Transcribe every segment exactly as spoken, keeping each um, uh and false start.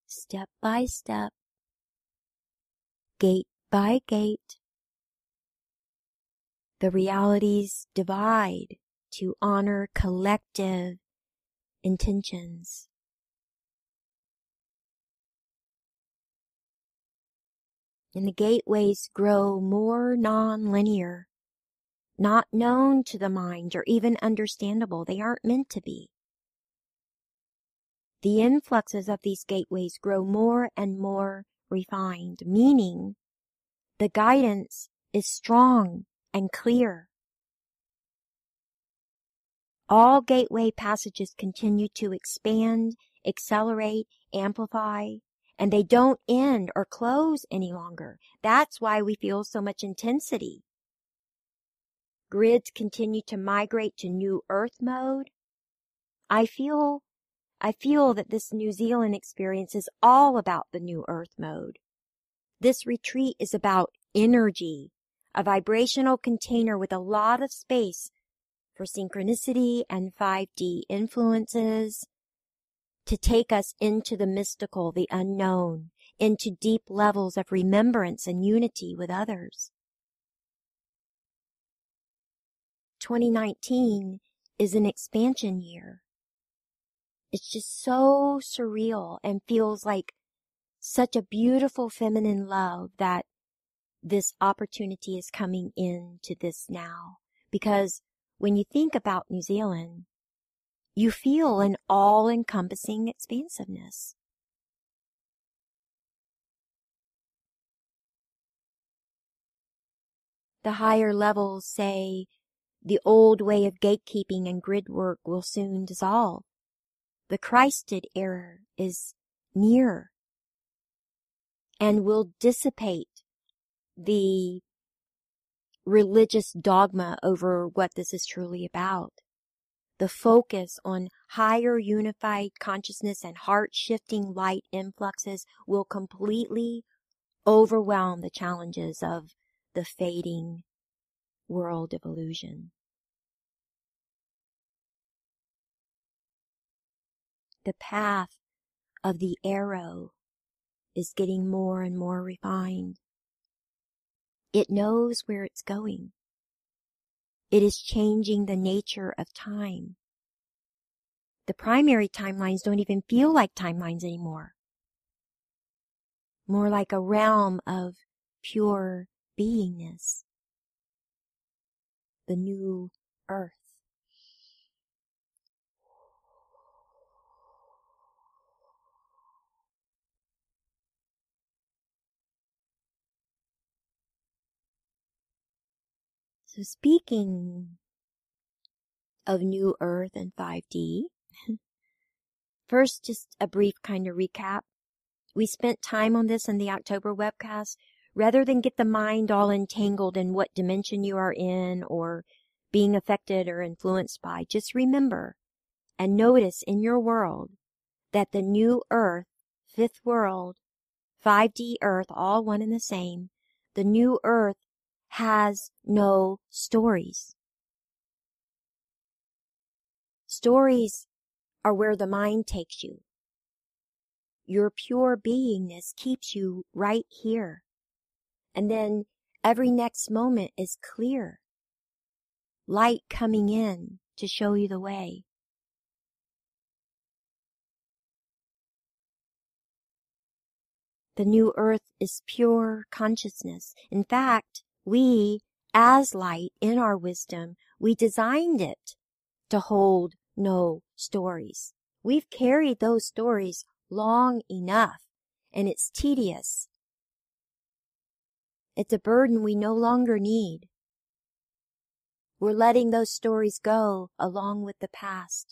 step by step, gate by gate, the realities divide to honor collective intentions. And the gateways grow more non-linear, not known to the mind or even understandable. They aren't meant to be. The influxes of these gateways grow more and more refined, meaning the guidance is strong and clear. All gateway passages continue to expand, accelerate, amplify, and they don't end or close any longer. That's why we feel so much intensity. Grids continue to migrate to New Earth mode. I feel, I feel that this New Zealand experience is all about the New Earth mode. This retreat is about energy, a vibrational container with a lot of space for synchronicity and five D influences to take us into the mystical, the unknown, into deep levels of remembrance and unity with others. twenty nineteen is an expansion year. It's just so surreal and feels like such a beautiful feminine love that this opportunity is coming into this now. Because when you think about New Zealand, you feel an all-encompassing expansiveness. The higher levels say the old way of gatekeeping and grid work will soon dissolve. The Christed era is near and will dissipate the religious dogma over what this is truly about. The focus on higher unified consciousness and heart-shifting light influxes will completely overwhelm the challenges of the fading world of illusion. The path of the arrow is getting more and more refined. It knows where it's going. It is changing the nature of time. The primary timelines don't even feel like timelines anymore. More like a realm of pure beingness. The new earth. So speaking of New Earth and five D, first just a brief kind of recap. We spent time on this in the October webcast. Rather than get the mind all entangled in what dimension you are in or being affected or influenced by, just remember and notice in your world that the New Earth, fifth world, five D Earth, all one and the same, the New Earth has no stories. Stories are where the mind takes you. Your pure beingness keeps you right here. And then every next moment is clear. Light coming in to show you the way. The new earth is pure consciousness. In fact, we, as light in our wisdom, we designed it to hold no stories. We've carried those stories long enough, and it's tedious. It's a burden we no longer need. We're letting those stories go along with the past.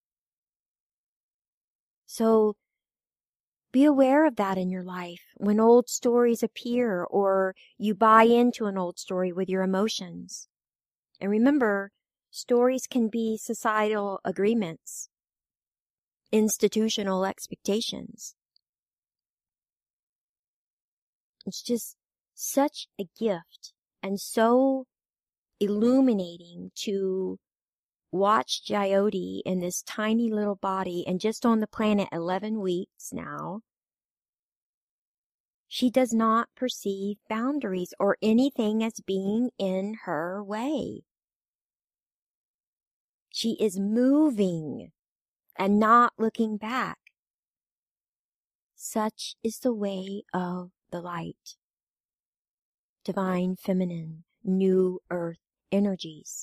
So be aware of that in your life when old stories appear or you buy into an old story with your emotions. And remember, stories can be societal agreements, institutional expectations. It's just such a gift and so illuminating to watch Jyoti in this tiny little body and just on the planet eleven weeks now, She does not perceive boundaries or anything as being in her way. She is moving and not looking back. Such is the way of the light. Divine feminine, new earth energies.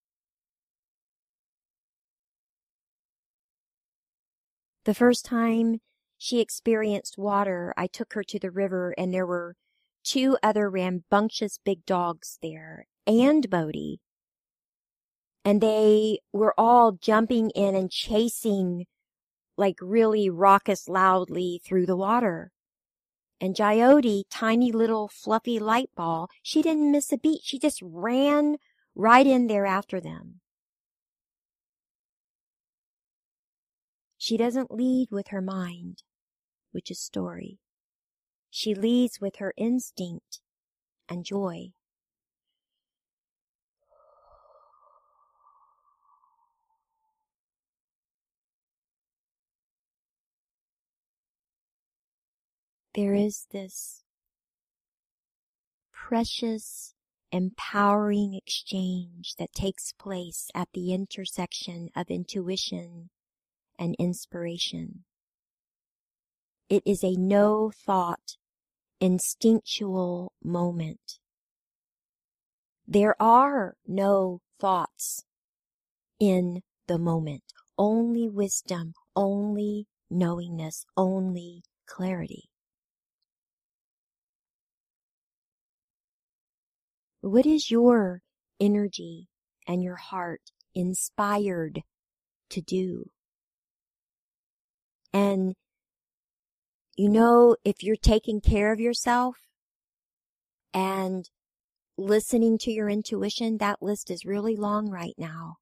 The first time she experienced water, I took her to the river, and there were two other rambunctious big dogs there, and Bodhi. And they were all jumping in and chasing like really raucous loudly through the water. And Jyoti, tiny little fluffy light ball, she didn't miss a beat. She just ran right in there after them. She doesn't lead with her mind, which is story. She leads with her instinct and joy. There is this precious, empowering exchange that takes place at the intersection of intuition and inspiration. It is a no-thought, instinctual moment. There are no thoughts in the moment, only wisdom, only knowingness, only clarity. What is your energy and your heart inspired to do? And you know, if you're taking care of yourself and listening to your intuition, that list is really long right now.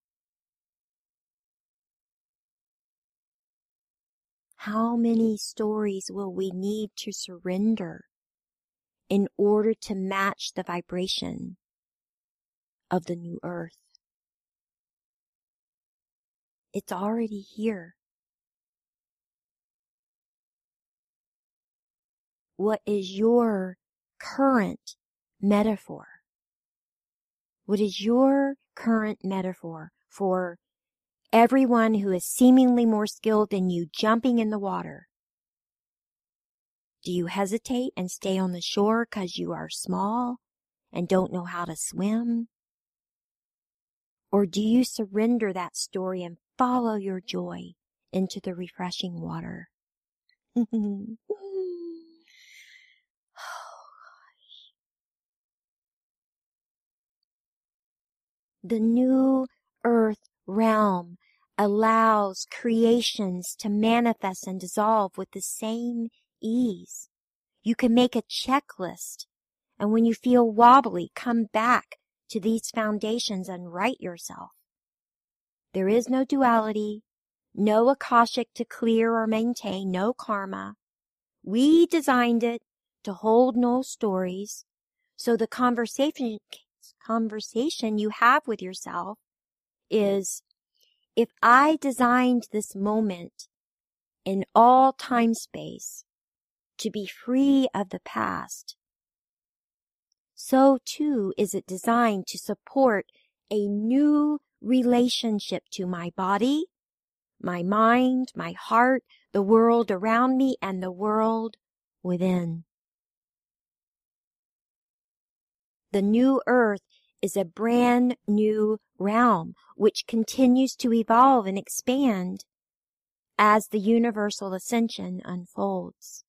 How many stories will we need to surrender in order to match the vibration of the new earth? It's already here. What is your current metaphor? What is your current metaphor for everyone who is seemingly more skilled than you jumping in the water? Do you hesitate and stay on the shore because you are small and don't know how to swim? Or do you surrender that story and follow your joy into the refreshing water? The new earth realm allows creations to manifest and dissolve with the same ease. You can make a checklist, and when you feel wobbly, come back to these foundations and right yourself. There is no duality, no Akashic to clear or maintain, no karma. We designed it to hold no stories, so the conversation conversation you have with yourself is, if I designed this moment in all time space to be free of the past, so too is it designed to support a new relationship to my body, my mind, my heart, the world around me, and the world within. The new earth is a brand new realm which continues to evolve and expand as the universal ascension unfolds.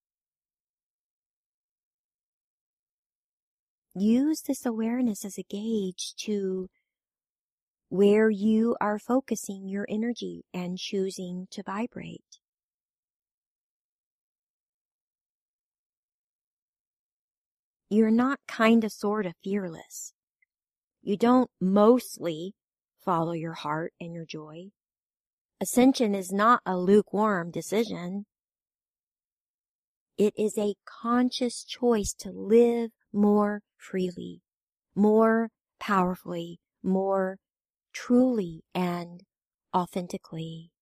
Use this awareness as a gauge to where you are focusing your energy and choosing to vibrate. You're not kind of sort of fearless. You don't mostly follow your heart and your joy. Ascension is not a lukewarm decision. It is a conscious choice to live more freely, more powerfully, more truly and authentically.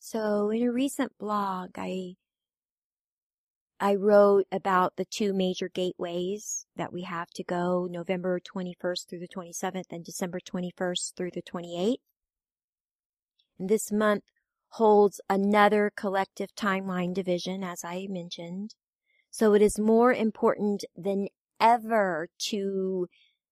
So in a recent blog, I I wrote about the two major gateways that we have to go, November twenty-first through the twenty-seventh and December twenty-first through the twenty-eighth. And this month holds another collective timeline division, as I mentioned. So it is more important than ever to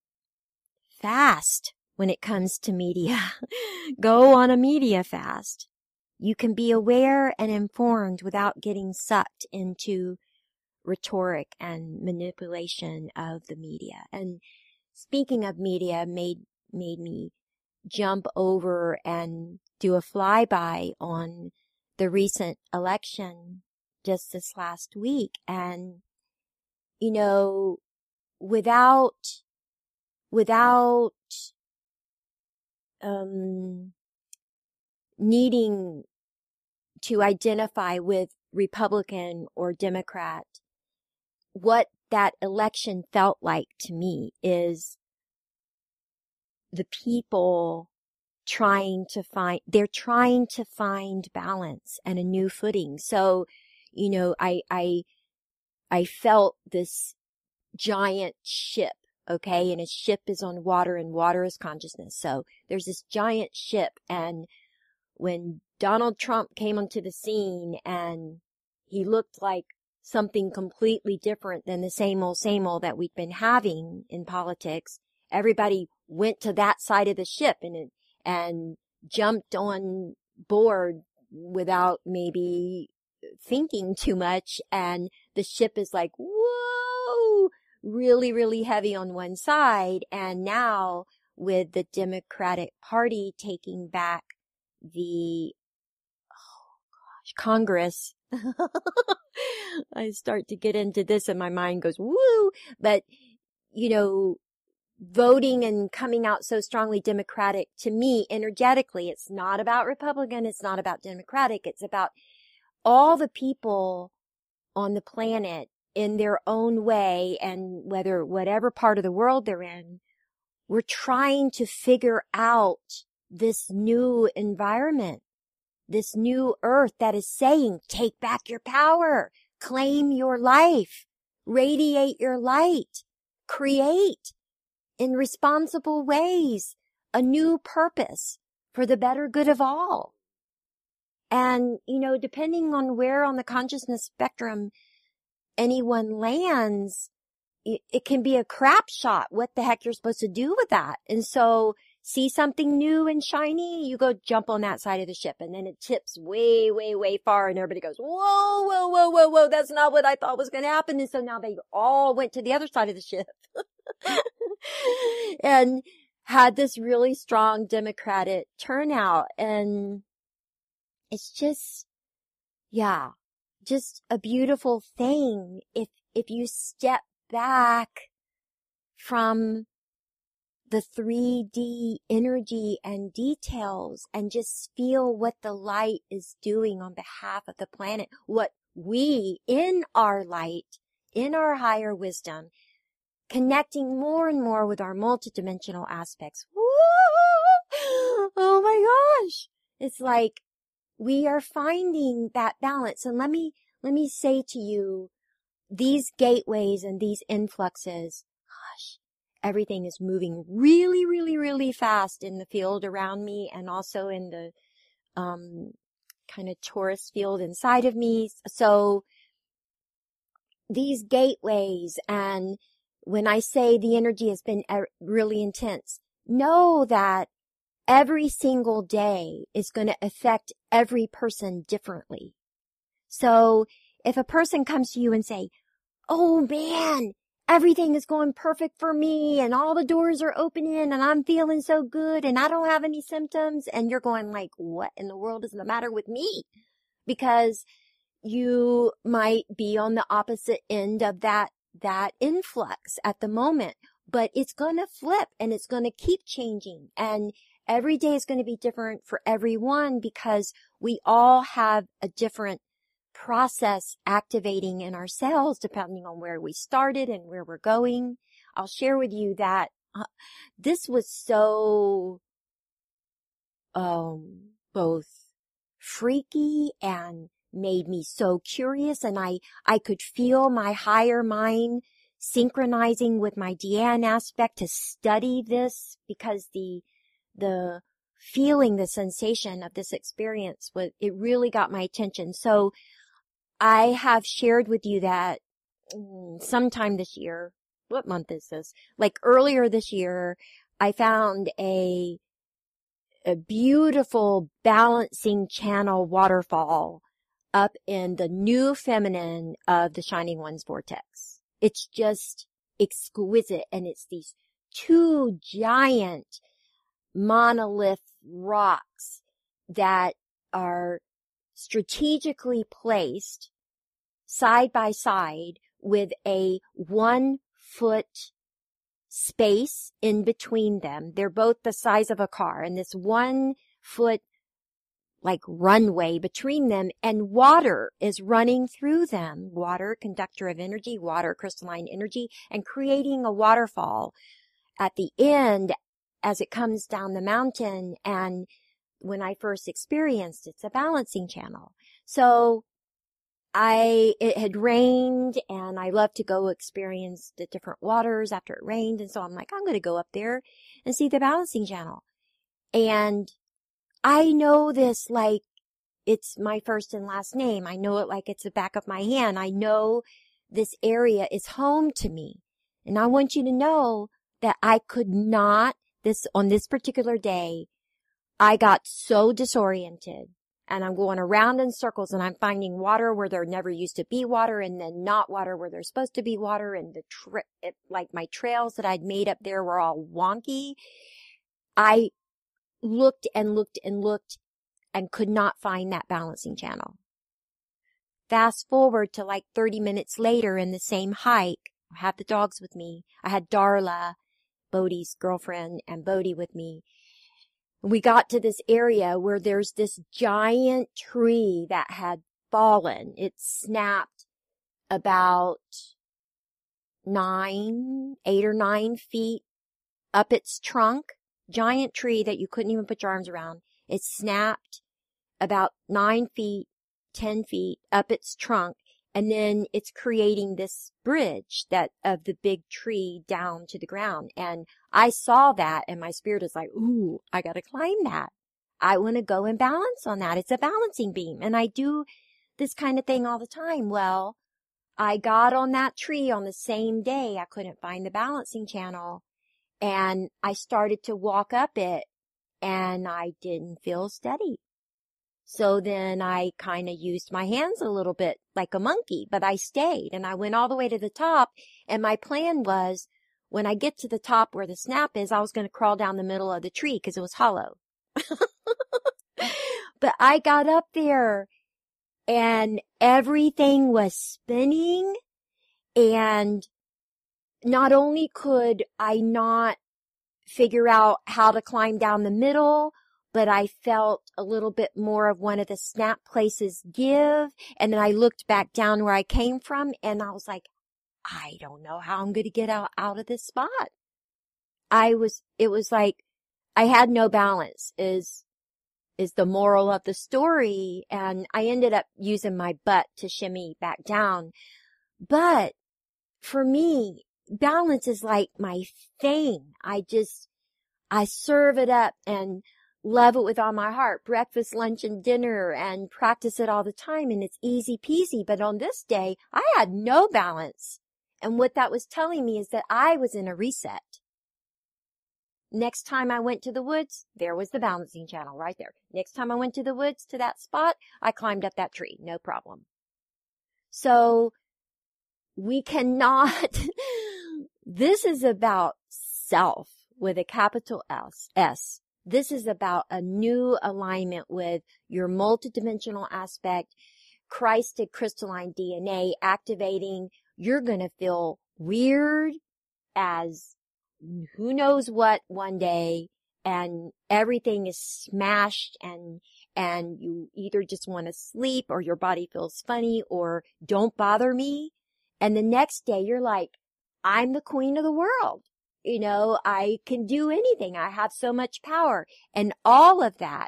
fast when it comes to media. Go on a media fast. You can be aware and informed without getting sucked into rhetoric and manipulation of the media. And speaking of media, made made me jump over and do a flyby on the recent election just this last week. And, you know, without, without, um, needing to identify with Republican or Democrat, what that election felt like to me is the people trying to find, they're trying to find balance and a new footing. So, you know, I, I, I felt this giant ship, okay? And a ship is on water and water is consciousness. So there's this giant ship. And when Donald Trump came onto the scene and he looked like something completely different than the same old, same old that we've been having in politics, everybody went to that side of the ship and, and jumped on board without maybe thinking too much. And the ship is like, whoa, really, really heavy on one side. And now with the Democratic Party taking back the, oh gosh, Congress, I start to get into this and my mind goes, woo, but you know, voting and coming out so strongly Democratic, to me, energetically, it's not about Republican, it's not about Democratic, it's about all the people on the planet in their own way, and whether, whatever part of the world they're in, we're trying to figure out this new environment, this new earth that is saying, take back your power, claim your life, radiate your light, create in responsible ways a new purpose for the better good of all. And, you know, depending on where on the consciousness spectrum anyone lands, it, it can be a crap shot what the heck you're supposed to do with that. And so see something new and shiny, you go jump on that side of the ship, and then it tips way, way, way far, and everybody goes, whoa, whoa, whoa, whoa, whoa, that's not what I thought was going to happen. And so now they all went to the other side of the ship and had this really strong Democratic turnout. And it's just, yeah, just a beautiful thing if, if you step back from the three D energy and details and just feel what the light is doing on behalf of the planet, what we in our light, in our higher wisdom, connecting more and more with our multidimensional aspects. Woo! Oh my gosh. It's like we are finding that balance. And let me, let me say to you, these gateways and these influxes, gosh, everything is moving really, really, really fast in the field around me and also in the um kind of torus field inside of me. So these gateways, and when I say the energy has been really intense, know that every single day is going to affect every person differently. So if a person comes to you and say, oh man, everything is going perfect for me and all the doors are opening and I'm feeling so good and I don't have any symptoms, and you're going like, what in the world is the matter with me? Because you might be on the opposite end of that, that influx at the moment, but it's going to flip and it's going to keep changing, and every day is going to be different for everyone because we all have a different process activating in our cells depending on where we started and where we're going. I'll share with you that uh, this was so um both freaky and made me so curious. And I, I could feel my higher mind synchronizing with my Deanne aspect to study this, because the, the feeling, the sensation of this experience was, it really got my attention. So I have shared with you that sometime this year, what month is this? Like earlier this year, I found a, a beautiful balancing channel waterfall up in the new feminine of the Shining One's vortex. It's just exquisite. And it's these two giant monolith rocks that are strategically placed side by side with a one foot space in between them. They're both the size of a car, and this one foot like runway between them, and water is running through them. Water, conductor of energy, water, crystalline energy, and creating a waterfall at the end as it comes down the mountain. And when I first experienced, it's a balancing channel. So I, it had rained, and I love to go experience the different waters after it rained. And so I'm like, I'm going to go up there and see the balancing channel. And I know this like it's my first and last name. I know it like it's the back of my hand. I know this area is home to me. And I want you to know that I could not, this, on this particular day, I got so disoriented. And I'm going around in circles, and I'm finding water where there never used to be water, and then not water where there's supposed to be water. And the tra- it, like my trails that I'd made up there were all wonky. I looked and looked and looked and could not find that balancing channel. Fast forward to like thirty minutes later in the same hike. I had the dogs with me. I had Darla, Bodhi's girlfriend, and Bodhi with me. We got to this area where there's this giant tree that had fallen. It snapped about nine, eight or nine feet up its trunk. Giant tree that you couldn't even put your arms around. It snapped about nine feet, ten feet up its trunk. And then it's creating this bridge that of the big tree down to the ground. And I saw that, and my spirit is like, ooh, I got to climb that. I want to go and balance on that. It's a balancing beam. And I do this kind of thing all the time. Well, I got on that tree on the same day. I couldn't find the balancing channel, and I started to walk up it, and I didn't feel steady. So then I kind of used my hands a little bit like a monkey, but I stayed, and I went all the way to the top. And my plan was, when I get to the top where the snap is, I was going to crawl down the middle of the tree because it was hollow. But I got up there, and everything was spinning. And not only could I not figure out how to climb down the middle, but I felt a little bit more of one of the snap places give. And then I looked back down where I came from, and I was like, I don't know how I'm going to get out, out of this spot. I was, it was like, I had no balance is, is the moral of the story. And I ended up using my butt to shimmy back down. But for me, balance is like my thing. I just, I serve it up and love it with all my heart. Breakfast, lunch, and dinner, and practice it all the time. And it's easy peasy. But on this day, I had no balance. And what that was telling me is that I was in a reset. Next time I went to the woods, there was the balancing channel right there. Next time I went to the woods to that spot, I climbed up that tree. No problem. So we cannot, this is about self with a capital S, S. This is about a new alignment with your multidimensional aspect, Christed crystalline D N A activating. You're going to feel weird as who knows what one day, and everything is smashed, and and you either just want to sleep, or your body feels funny, or don't bother me. And the next day you're like, I'm the queen of the world. You know, I can do anything. I have so much power. And all of that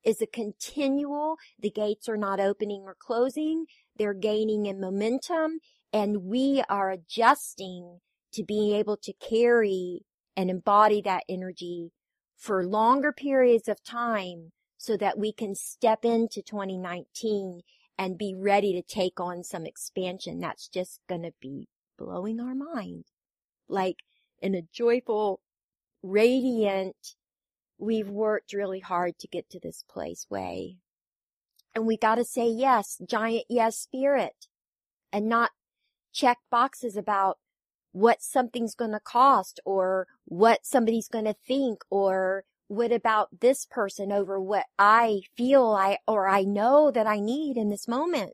is a continual, the gates are not opening or closing, they're gaining in momentum, and we are adjusting to being able to carry and embody that energy for longer periods of time so that we can step into twenty nineteen and be ready to take on some expansion that's just going to be blowing our mind. Like in a joyful, radiant, we've worked really hard to get to this place way. And we got to say yes, giant yes spirit, and not check boxes about what something's going to cost or what somebody's going to think or what about this person over what I feel I or I know that I need in this moment.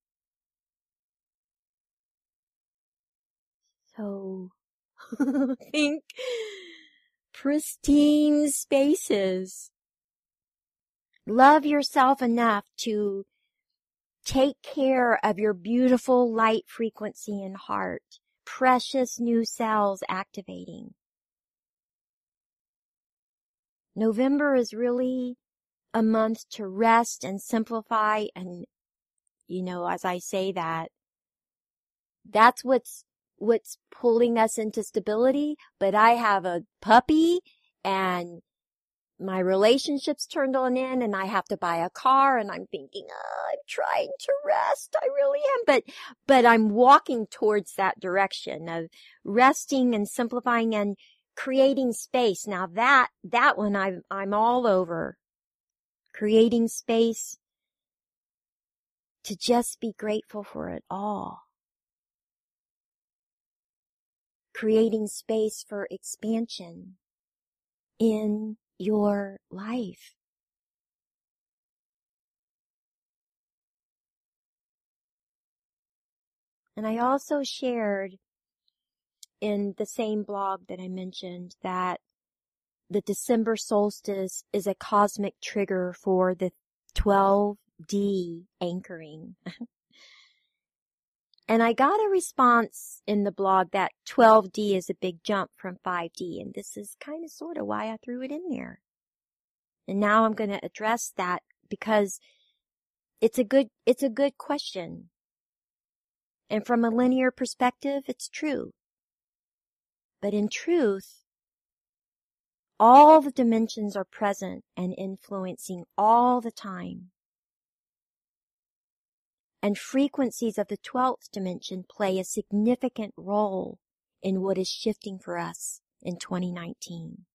So think pristine spaces. Love yourself enough to take care of your beautiful light frequency and heart. Precious new cells activating. November is really a month to rest and simplify. And, you know, as I say that, that's what's, what's pulling us into stability. But I have a puppy and my relationship's turned on in and I have to buy a car and I'm thinking, oh, I'm trying to rest. I really am. But, but I'm walking towards that direction of resting and simplifying and creating space. Now that, that one I'm, I'm all over. Creating space to just be grateful for it all. Creating space for expansion in your life. And I also shared in the same blog that I mentioned that the December solstice is a cosmic trigger for the twelve D anchoring. And I got a response in the blog that twelve D is a big jump from five D. And this is kind of sort of why I threw it in there. And now I'm going to address that because it's a good, it's a good question. And from a linear perspective, it's true. But in truth, all the dimensions are present and influencing all the time. And frequencies of the twelfth dimension play a significant role in what is shifting for us in twenty nineteen.